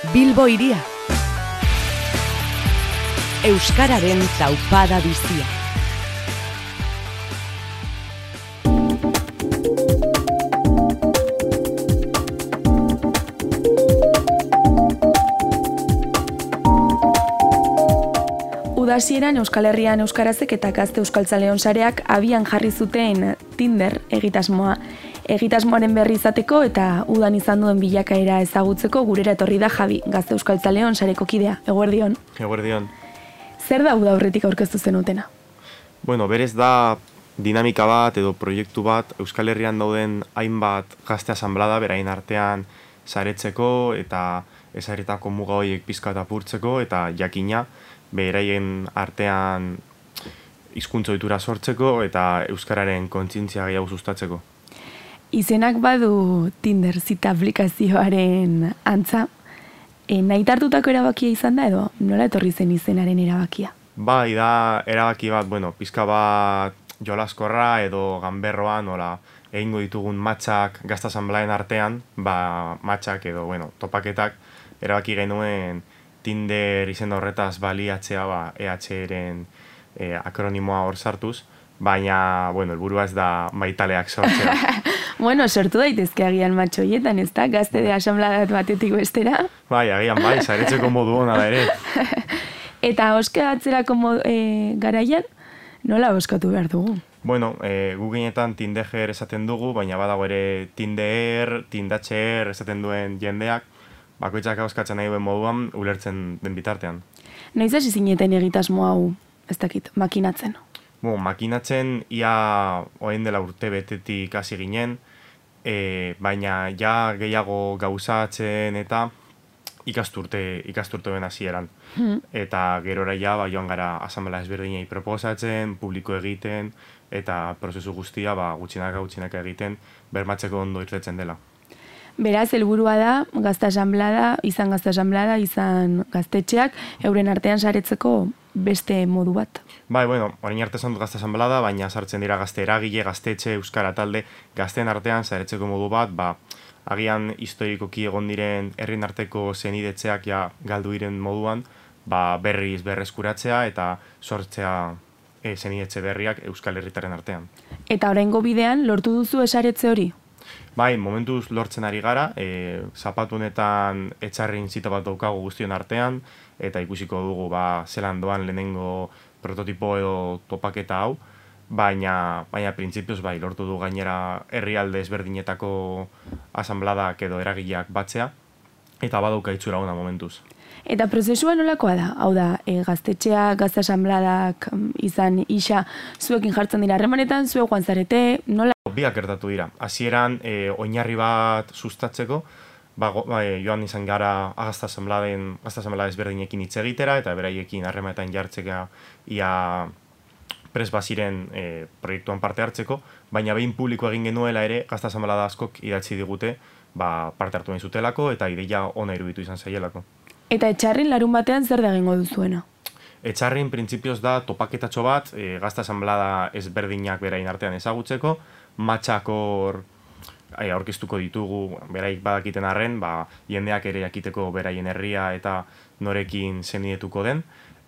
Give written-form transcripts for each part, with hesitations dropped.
Bilbo hiria. Euskararen taupada bizia. Udazieran Euskal Herrian euskarazek eta Gazte Euskaltzaleon sareak abian jarri zuten Tinder egitasmoa. Egitasmoaren berri izateko eta udan izan duen bilakaera ezagutzeko gurera etorri da Javi, Gazte Euskaltzaleon sareko kidea. Eguerdion. Eguerdion. Zer da uda aurretik aurkeztu zenutena? Bueno, berez da dinamika bat edo proiektu bat Euskal Herrian dauden hainbat gazte asanblada beraien artean saretzeko eta esaretako muga horiek pizka eta apurtzeko eta jakina beraien artean hizkuntza ohitura sortzeko eta euskararen kontzientzia gehiago sustatzeko. Izenak badu Tinder zita aplikazioaren antza, nahi hartutako erabakia izan da edo nola etorri zen izenaren erabakia? Bai, da erabaki bat, pizka bat jolaskorra edo ganberroa, nola egingo ditugun matxak gazte asanbladen artean, matxak edo, topaketak erabaki genuen Tinder izenda horretaz baliatzea EH-ren akronimoa hor sartuz, baina, helburua ez da maitaleak sortzea. Sortu daitezke agian matxoietan, ez da? Gazte de asanbladat batetik bestera. Bai, agian saretzeko modu hona da ere. Eta oska atzerako garaian, nola oskatu behar dugu? Gu ginetan Tindeger esaten dugu, baina badago ere Tinder, Tindatxer esaten duen jendeak, bakoitzak auskatzen nahi duen moduan ulertzen den bitartean. Noiz hasi zineten egitasmo hau, ez dakit, makinatzen? Makinatzen ia orain dela urte betetik hasi ginen, baina ja gehiago gauzatzen eta ikasturteen hasieran. Eta gerora ja joan gara asanblada ezberdinei proposatzen, publiko egiten eta prozesu guztia gutxinaka egiten bermatzeko ondo irtetzen dela. Beraz, helburua da, gazte asanblada, izan gaztetxeak, euren artean saretzeko beste modu bat. Bai, orain arte esan dut gazte asanblada, baina sartzen dira gazte eragile, gaztetxe, euskara talde, gazteen artean saretzeko modu bat, agian historikoki egon diren herrien arteko zenidetzeak galdu diren moduan, berriz berreskuratzea eta sortzea zenidetze berriak Euskal Herritaren artean. Eta oraingo bidean lortu duzu esaretze hori? Bai, momentuz lortzen ari gara, zapatu honetan etxarrin zita bat daukagu guztion artean, eta ikusiko dugu zelan doan lehenengo prototipo edo topaketa hau, baina printzipioz lortu du gainera herrialde ezberdinetako asanbladak edo eragileak batzea, eta badauka itxura ona momentuz. Eta prozesua nolakoa da? Hau da, gaztetxeak, gazte asanbladak izan isa, zuekin jartzen dira harremanetan, zuek joan zarete, nola? Biak gertatu dira. Hasieran oinarri bat sustatzeko, joan izan gara gazte asanblada ezberdinekin hitz egitera eta beraiekin harremanetan jartzeka ia prest baziren proiektuan parte hartzeko, baina behin publiko egin genuela ere gazte asanblada askok idatzi digute parte hartu nahi zutelako eta ideia ona iruditu izan zaielako. Eta etxarrin larun batean zer da egingo duzuena? Etxarrin printzipioz da topaketatxo bat, gazte asanblada ezberdinak beraien artean ezagutzeko, matxak hor aurkeztuko ditugu, beraik badakiten arren, jendeak ere jakiteko beraien herria eta norekin zenidetuko den,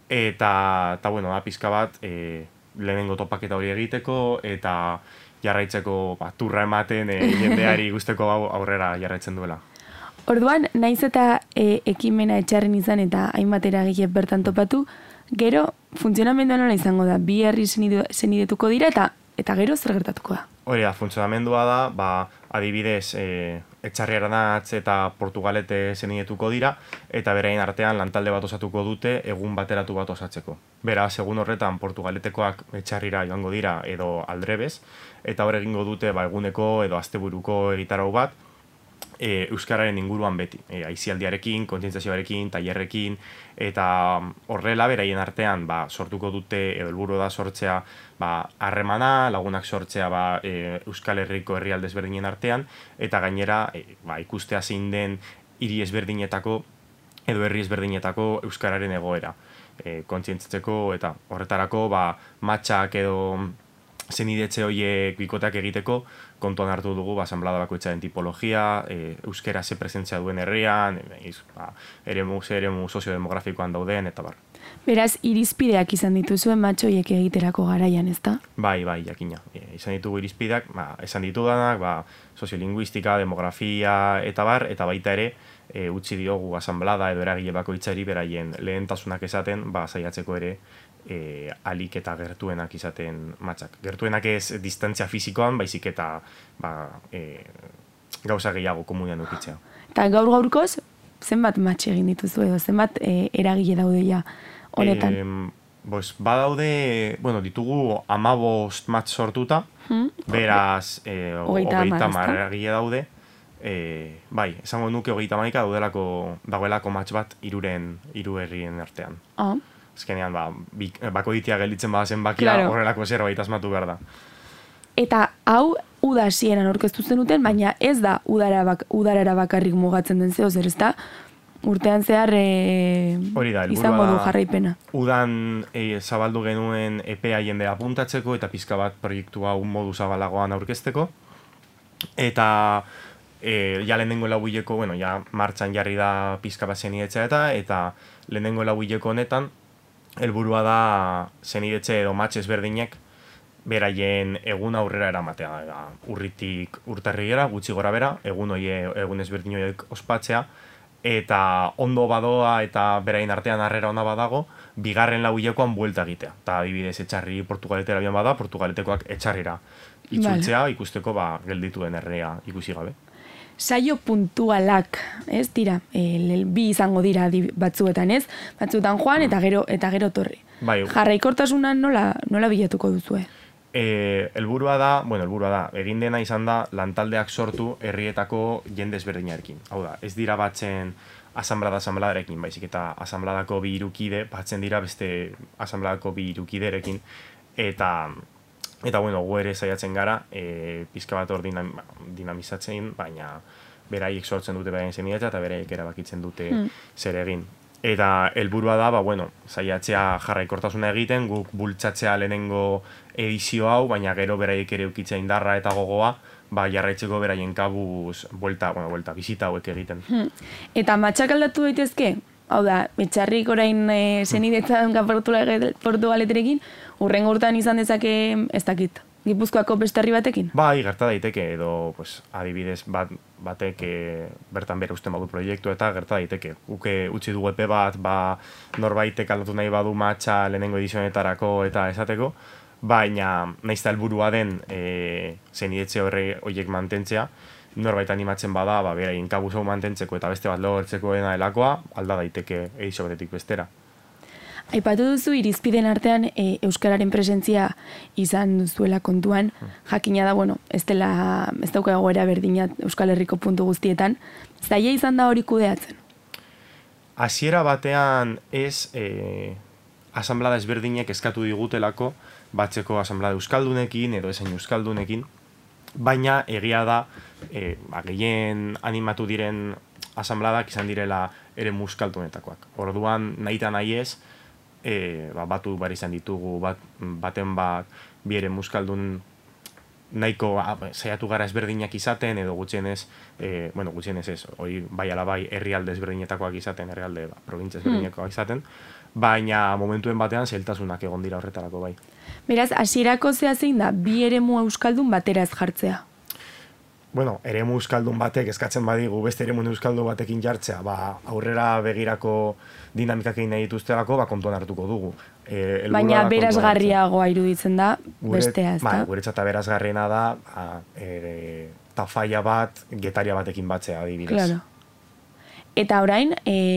eta pizka bat lehenengo topaketa hori egiteko eta jarraitzeko turra ematen jendeari guzteko aurrera jarraitzen duela. Orduan, naiz eta ekimena etxarren izan eta hainbat eragile bertan topatu, gero funtzionamendua nola izango da? Bi herri zenidetuko dira eta gero zer gertatuko da? Hori da, funtzionamendua da, adibidez, Etxarri Aranatz eta Portugalete zenidetuko dira, eta beraien artean lantalde bat osatuko dute egun bateratu bat osatzeko. Beraz, egun horretan Portugaletekoak Etxarrira joango dira edo aldrebez, eta hor egingo dute eguneko edo asteburuko egitarau bat, euskararen inguruan beti, aisialdiarekin, kontzientziazioarekin, tailerrekin, eta horrela beraien artean sortuko dute edo helburu da sortzea harremana, lagunak sortzea Euskal Herriko herrialde ezberdinen artean, eta gainera ikustea zein den hiri ezberdinetako edo herri ezberdinetako euskararen egoera kontzientziatzeko eta horretarako matxak edo zenidetze horiek bikoteak egiteko, kontuan hartu dugu asanblada bakoitzaren tipologia, euskera ze presentzia duen herrian, eremu soziodemografikoan dauden, eta bar. Beraz, irizpideak izan dituzuen matxoiek egiterako garaian, ezta? Bai, jakina. Izan ditugu irizpideak, esan ditudanak, soziolinguistika, demografia, eta bar, eta baita ere, utzi diogu asanblada edo eragile bakoitzari beraien lehentasunak esaten, saiatzeko ere, alik eta gertuenak izaten matxak. Gertuenak ez distantzia fizikoan, baizik eta gauza gehiago komunian ukitzea. Eta gaurkoz, zenbat matx egin dituzu edo, zenbat eragile daude ja honetan? Badaude, ditugu 15 matx sortuta, beraz 30 eragile daude. Esango nuke 30 dagoelako matx bat hiru herrien artean. Azkenean, bako ditia gelditzen badazen bakia, horrelako zerbait asmatu behar da. Eta hau uda hasieran aurkeztu zenuten, baina ez da udarara bakarrik mugatzen den zeo zer, ezta? Urtean zehar izango du jarraipena. Udan zabaldu genuen EPEA jendea apuntatzeko eta pizka bat proiektu hau modu zabalagoan aurkezteko. Eta lehenengo lauileko, martxan jarri da pizka bat zenidetza eta lehenengo lauileko honetan, helburua da zenidetze edo matx ezberdinek beraien egun aurrera eramatea. Urritik urtarrilera, gutxi gora bera, egun ezberdin horiek ospatzea, eta ondo badoa eta beraien artean harrera ona badago, bigarren lauilekoan buelta egitea. Eta adibidez etxarri Portugaletera bian bada, Portugaletekoak etxarrira itzultzea, ikusteko gelditu den herria ikusi gabe. Saio puntualak, ez dira, bi izango dira batzuetan, ez? Batzuetan joan eta gero torri. Jarraikortasuna nola bilatuko duzue? Helburua da, egin dena izan da lantaldeak sortu herrietako jende ezberdinarekin. Hau da, ez dira batzen asanbladarekin, baizik eta asanbladako bi hirukide batzen dira beste asanbladako bi hirukiderekin, eta gu ere saiatzen gara, pizka bat hor dinamizatzen, baina beraiek sortzen dute beraien zenidetza eta beraiek erabakitzen dute zer egin. Eta helburua da, saiatzea jarraikortasuna egiten, guk bultzatzea lehenengo edizio hau, baina gero beraiek ere ukitzea indarra eta gogoa, jarraitzeko beraien kabuz buelta bizita hauek egiten. Eta matxak aldatu daitezke? Hau da, etxarrik orain zenidetza dunka Portugaleterekin, urrengo urtean izan dezake, ez dakit, Gipuzkoako beste herri batekin? Gerta daiteke, edo adibidez batek bertan bere usten badu proiektu eta gerta daiteke. Uke utzi dugu epe bat, norbaitek aldatu nahi badu matxa lehenengo edizionetarako eta esateko, baina naizta helburua den zenidetze horiek mantentzea, norbait animatzen bada, beraien kabuz hau mantentzeko eta beste bat logortzeko dena delakoa, alda daiteke edizio batetik bestera. Aipatu duzu irizpiden artean euskararen presentzia izan duzuela kontuan, jakina da, ez dauka egoera berdina Euskal Herriko puntu guztietan, zaila izan da hori kudeatzen? Hasiera batean ez asanblada ezberdinek eskatu digutelako, batzeko asanblada euskaldunekin edo esain euskaldunekin, baina egia da, gehien animatu diren asanbladak izan direla ere euskaldunetakoak. Orduan, nahi eta nahi ez, batu bar izan ditugu, baten bi ere euskaldun nahiko saiatu gara ezberdinak izaten, edo gutxienez ez, hori bai ala bai herrialde ezberdinetakoak izaten, herrialde provintzia ezberdinetakoak izaten, baina momentuen batean zailtasunak egon dira horretarako bai. Beraz, hasierako zea zein da, bi eremu euskaldun batera ez jartzea? Eremu euskaldun batek eskatzen badigu beste eremu euskaldun batekin jartzea, aurrera begirako dinamikak egin nahi dituztelako, kontuan hartuko dugu. Baina berazgarriagoa iruditzen da, bestea, ez da? Guretzat berazgarriena da, tafaia bat, getaria batekin batzea, adibidez. Claro. Eta orain,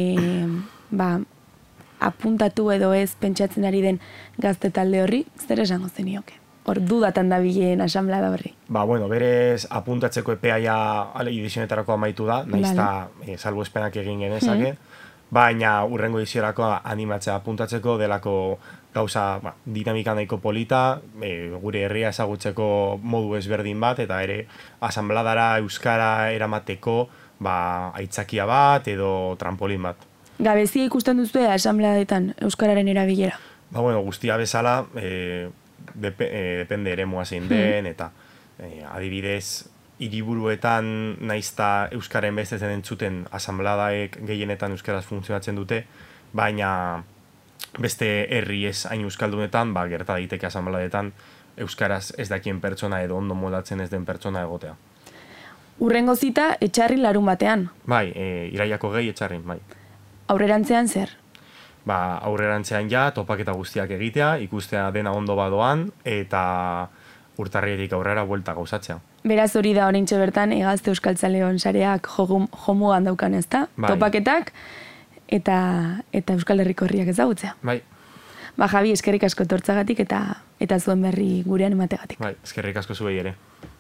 apuntatu edo ez pentsatzen ari den gazte talde horri, zer esango zenioke? Hor dudatan da bilen asanblada horri. Berez apuntatzeko epeaia edizionetarako amaitu da, naizta salbuespenak egin genezake, baina urrengo ediziorako animatzea apuntatzeko delako gauza dinamika nahiko polita, gure herria ezagutzeko modu ezberdin bat, eta ere asanbladara euskara eramateko aitzakia bat edo trampolin bat. Gabezia ikusten duzu asanbladetan euskararen erabilera? Guztia bezala, depende eremua zein den, eta adibidez, hiriburuetan naizta euskaren beste zen entzuten asanbladaek gehienetan euskaraz funtzionatzen dute, baina beste herri ez hain euskaldunetan, gerta daiteke asanbladetan euskaraz ez dakien pertsona edo ondo moldatzen ez den pertsona egotea. Urrengo zita etxarri larun batean. Bai, iraiako gehi etxarrin, bai. Aurrerantzean zer? Aurrerantzean topaketa guztiak egitea, ikustea dena ondo badoan, eta urtarrietik aurrera buelta gauzatzea. Beraz hori da oraintxe bertan Hegazte Euskaltzaleon sareak jomugan daukan, ezta? Bai. Topaketak eta Euskal Herriko herriak ezagutzea. Bai. Javi, eskerrik asko etortzagatik eta zuen berri gurean emategatik. Bai, eskerrik asko zuei ere.